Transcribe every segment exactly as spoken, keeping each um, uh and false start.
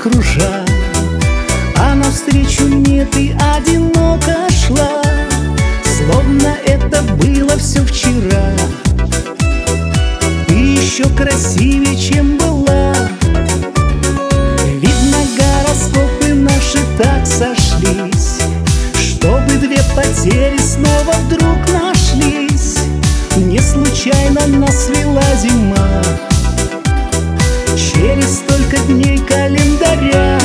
кружа, а навстречу мне ты одиноко шла, словно это было все вчера. Ты еще красивее, чем была. Видно, гороскопы наши так сошлись, чтобы две потери снова вдруг нашлись. Не случайно нас свела зима через столько дней календаря.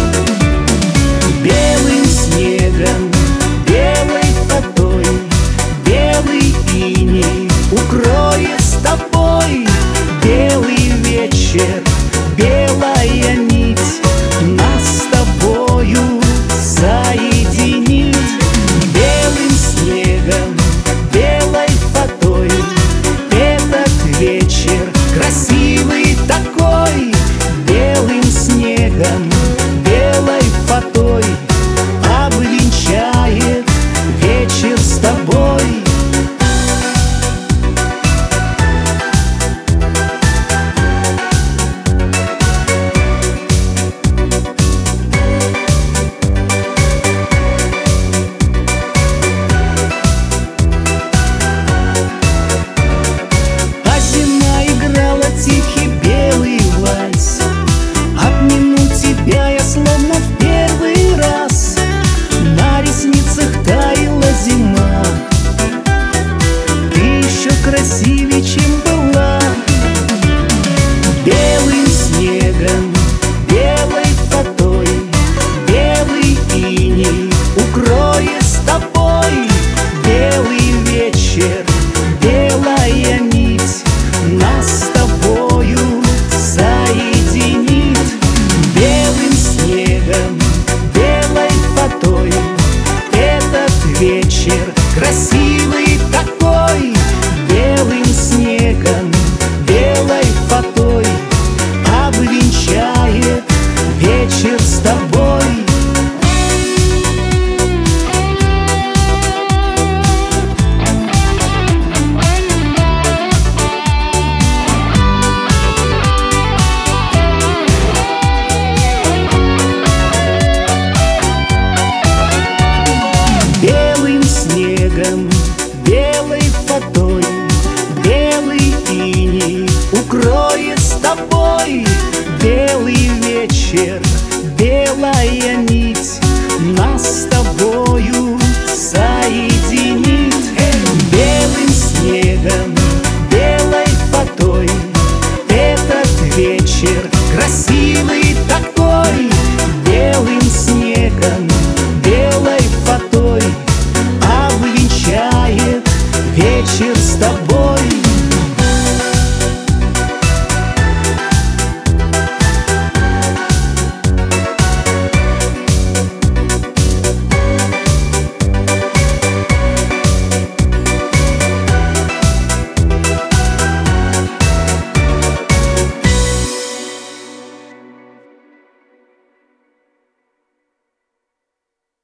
Белым снегом, белой фатой, белый иней укроет с тобой. Белый вечер, белая нить нас с тобою соединит. Белым снегом, белой фатой этот вечер красивый такой. Белым снегом, белой фатой обвенчает вечер с тобой. Тихий белый вальс, обниму тебя я словно в первый раз. На ресницах таяла зима, ты еще красивее, чем была. Белым снегом, белой фатой, белый иней укроет с тобой. Белый вечер, белая нить нас с тобою соединит. Белым снегом, белой фатой этот вечер красивый такой. Белым снегом, белой фатой обвенчает вечер с тобой. Белым снегом, белой фатой, белый иней укроет с тобой. Белый вечер, белая нить нас с тобой